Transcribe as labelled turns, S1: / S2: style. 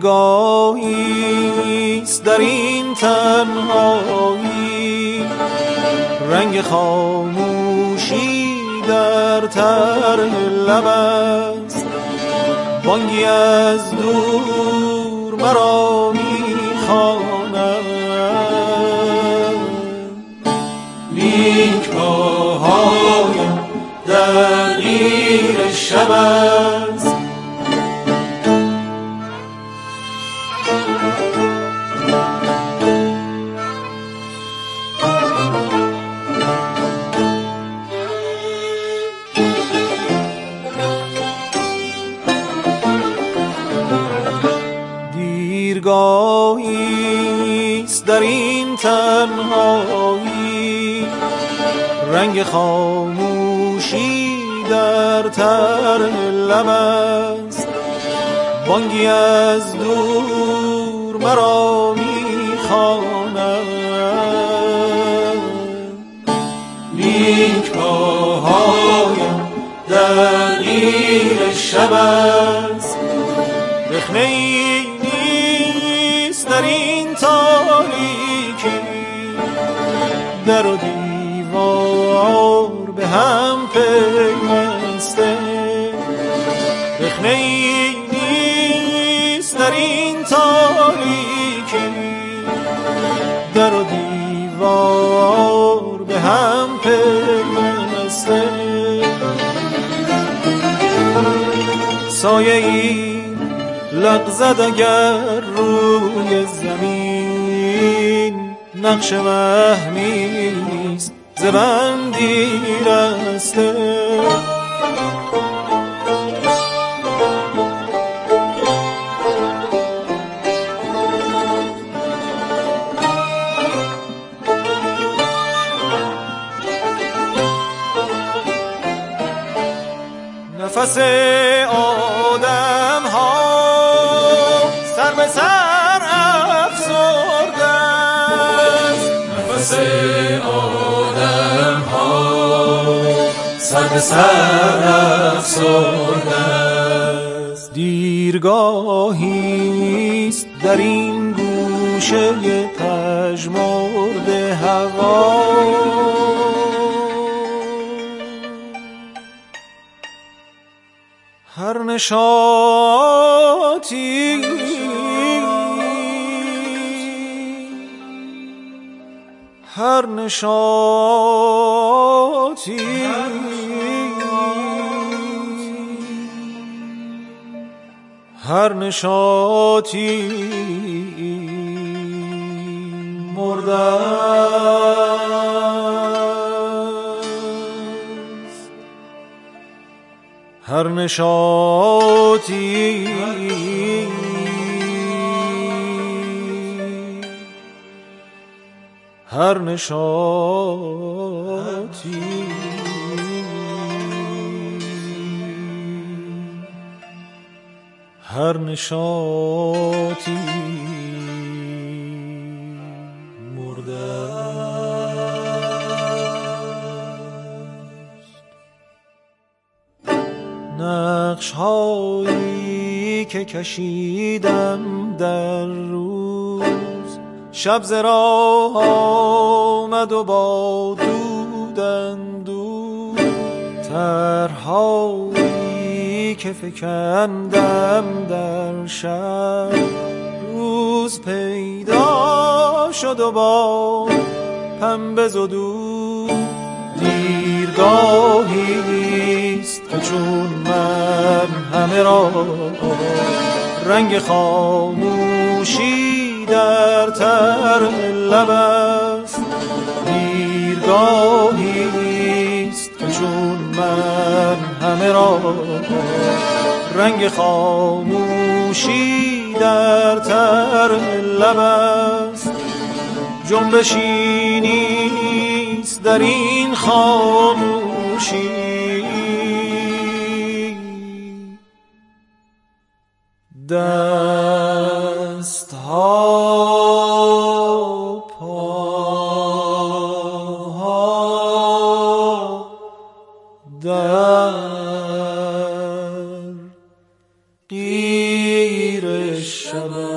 S1: دیرگاهیست در این تنهایی، رنگ خاموشی در طرح لب است. بانگی از دور مرا می‌خواند، لیک پاهایم در قیر شب است. دیرگاهیست در این تنهایی، رنگ خاموشی در طرح لب است. بانگی از دور مرا می‌خواند، لیک پاهایم در قیر شب است. رخنه‌ای نیست در این تاریکی، در و دیوار به هم پیوسته. رخنه‌ای نیست در این تاریکی، در و دیوار به هم پیوسته. سایه‌ای لغزد اگر روی زمین، نقش وهمیست ز بندی رسته. نفس آدم ها سر به سر افسرده است. نفس آدم ها سر به سر افسرده است. دیرگاهیست در این گوشه پژمرده هوا، هر نشاطی هر نشاطی هر نشاطی مرده است. هر نشاطی هر نشاطی هر نشاطی مرده است. نقش‌هایی که کشیدم در روز، شب ز راه آمد و با دودندود. طرح‌هایی که فکندم در شب، روز پیدا شد و با پنبه زدود. دیرگاهیست که چون من همه را رنگ خاموشی در طرح لب است. دیرگاهیست که چون من همه را رنگ خاموشی در طرح لب است. جنبشی نیست در این خاموشی، دست‌ها پاها در قیر
S2: شب